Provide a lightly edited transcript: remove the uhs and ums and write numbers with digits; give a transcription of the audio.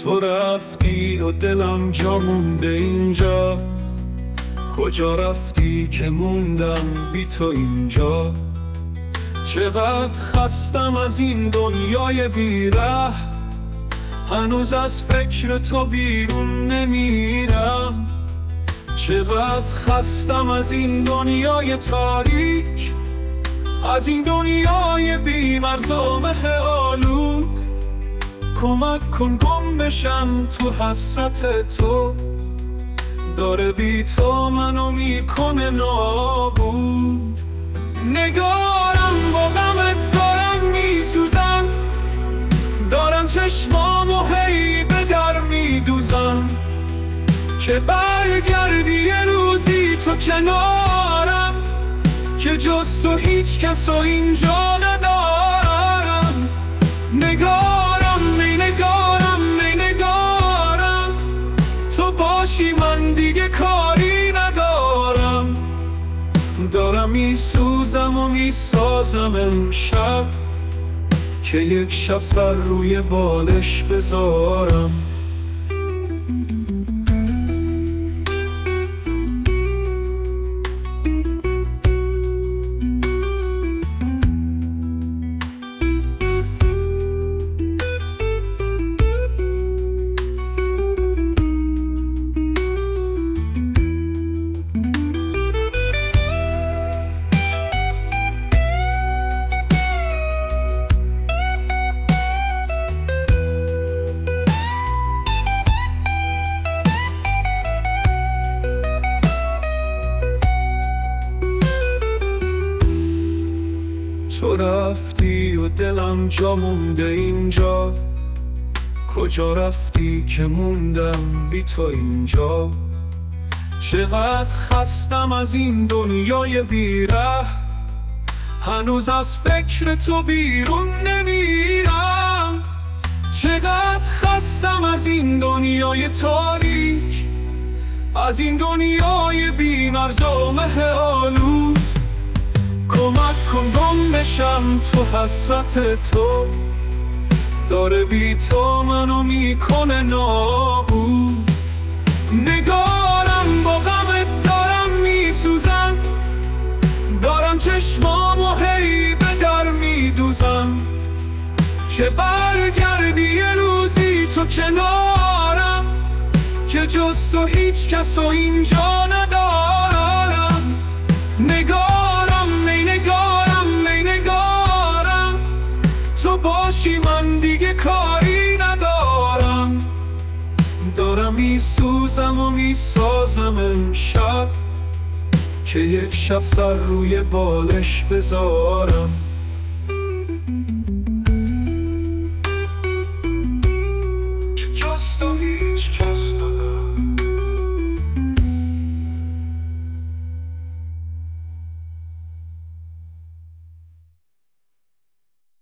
تو رفتی و دلم جا مونده اینجا. کجا رفتی که موندم بی تو اینجا؟ چقدر خستم از این دنیای بیره، هنوز از فکر تو بیرون نمیرم. چقدر خستم از این دنیای تاریک، از این دنیای بی مرز و مه آلود. کمک کن گم بشم تو حسرت تو، داره بی تو منو میکنه نابود. نگارم با غمت دارم میسوزم، دارم چشمامو هی به در میدوزم. که برگردی یه روزی تو کنارم، که جز تو هیچ کس رو اینجا ندارم. نگارم می نگارم می نگارم، تو باشی من دیگه کاری ندارم. دارم میسوزم و میسازم امشب، که یک شب سر روی بالش بذارم. تو رفتی و دلم جا مونده اینجا. کجا رفتی که موندم بی تو اینجا؟ چقدر خستم از این دنیای بیره، هنوز از فکر تو بیرون نمیرم. چقدر خستم از این دنیای تاریک، از این دنیای بی مرز و مه آلود. کمک کن گم بشم تو حسرت تو، داره بی تو منو میکنه نابود. نگارم با غمت دارم میسوزم، دارم چشمامو هی به در میدوزم. که برگردی یه روزی تو کنارم، که جز تو هیچ کس رو اینجا ندارم. نگارم می نگارم می نگارم، تو باشی من دیگه کاری ندارم. دارم میسوزم و میسازم امشب، که یک شب سر روی بالش بذارم.